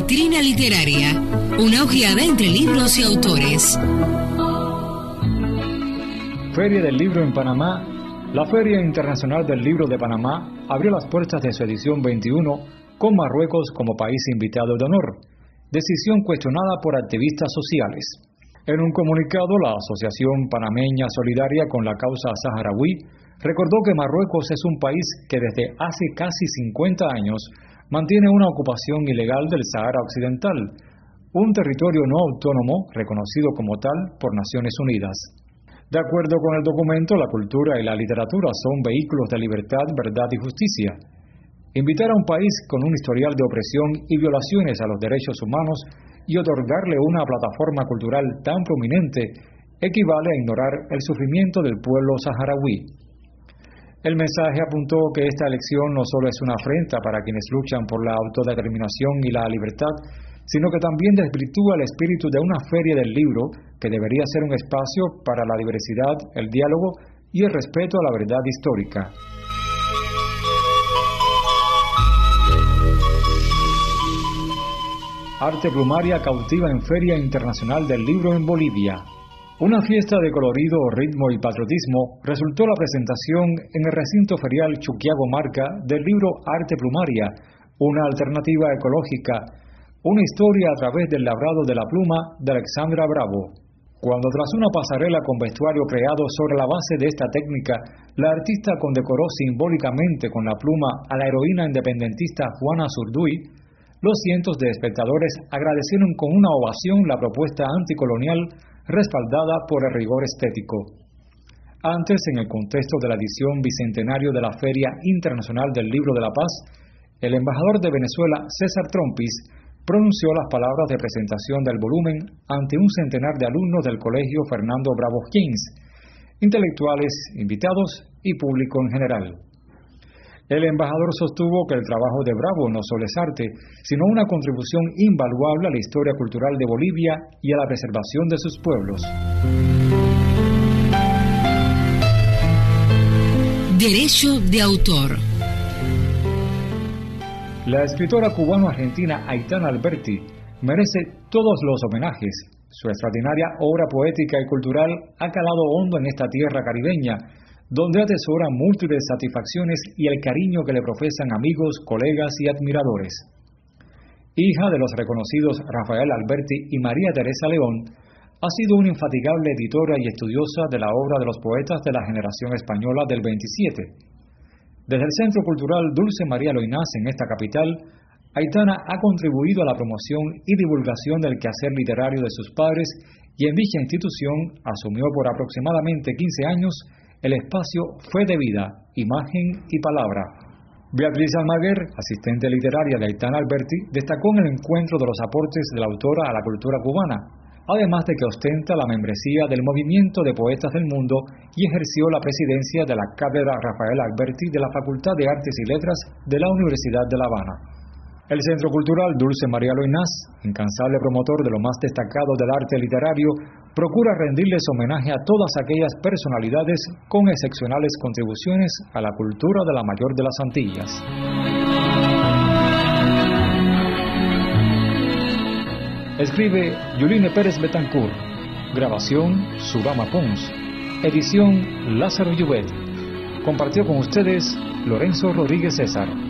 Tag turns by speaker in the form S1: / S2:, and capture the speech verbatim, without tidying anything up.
S1: Vitrina Literaria, una ojeada entre libros y autores.
S2: Feria del Libro en Panamá. La Feria Internacional del Libro de Panamá abrió las puertas de su edición veintiuno con Marruecos como país invitado de honor, decisión cuestionada por activistas sociales. En un comunicado, la Asociación Panameña Solidaria con la Causa Saharaui recordó que Marruecos es un país que desde hace casi cincuenta años mantiene una ocupación ilegal del Sahara Occidental, un territorio no autónomo reconocido como tal por Naciones Unidas. De acuerdo con el documento, la cultura y la literatura son vehículos de libertad, verdad y justicia. Invitar a un país con un historial de opresión y violaciones a los derechos humanos y otorgarle una plataforma cultural tan prominente equivale a ignorar el sufrimiento del pueblo saharaui. El mensaje apuntó que esta elección no solo es una afrenta para quienes luchan por la autodeterminación y la libertad, sino que también desvirtúa el espíritu de una feria del libro que debería ser un espacio para la diversidad, el diálogo y el respeto a la verdad histórica. Arte plumaria cautiva en Feria Internacional del Libro en Bolivia. Una fiesta de colorido, ritmo y patriotismo resultó la presentación en el recinto ferial Chuquiago Marca del libro Arte plumaria, una alternativa ecológica, una historia a través del labrado de la pluma de Alexandra Bravo. Cuando tras una pasarela con vestuario creado sobre la base de esta técnica, la artista condecoró simbólicamente con la pluma a la heroína independentista Juana Zurduy, los cientos de espectadores agradecieron con una ovación la propuesta anticolonial respaldada por el rigor estético. Antes, en el contexto de la edición bicentenario de la Feria Internacional del Libro de la Paz, el embajador de Venezuela, César Trompis, pronunció las palabras de presentación del volumen ante un centenar de alumnos del Colegio Fernando Bravo Kings, intelectuales, invitados y público en general. El embajador sostuvo que el trabajo de Bravo no solo es arte, sino una contribución invaluable a la historia cultural de Bolivia y a la preservación de sus pueblos.
S1: Derecho de autor.
S2: La escritora cubano-argentina Aitana Alberti merece todos los homenajes. Su extraordinaria obra poética y cultural ha calado hondo en esta tierra caribeña, donde atesora múltiples satisfacciones y el cariño que le profesan amigos, colegas y admiradores. Hija de los reconocidos Rafael Alberti y María Teresa León, ha sido una infatigable editora y estudiosa de la obra de los poetas de la generación española del veintisiete. Desde el Centro Cultural Dulce María Loynaz en esta capital, Aitana ha contribuido a la promoción y divulgación del quehacer literario de sus padres y en dicha institución asumió por aproximadamente quince años el espacio Fe de Vida, Imagen y Palabra. Beatriz Almaguer, asistente literaria de Aitana Alberti, destacó en el encuentro de los aportes de la autora a la cultura cubana, además de que ostenta la membresía del Movimiento de Poetas del Mundo y ejerció la presidencia de la Cátedra Rafael Alberti de la Facultad de Artes y Letras de la Universidad de La Habana. El Centro Cultural Dulce María Loynaz, incansable promotor de lo más destacado del arte literario, procura rendirles homenaje a todas aquellas personalidades con excepcionales contribuciones a la cultura de la mayor de las Antillas. Escribe Yuline Pérez Betancourt. Grabación Subama Pons. Edición Lázaro Llubet. Compartió con ustedes Lorenzo Rodríguez César.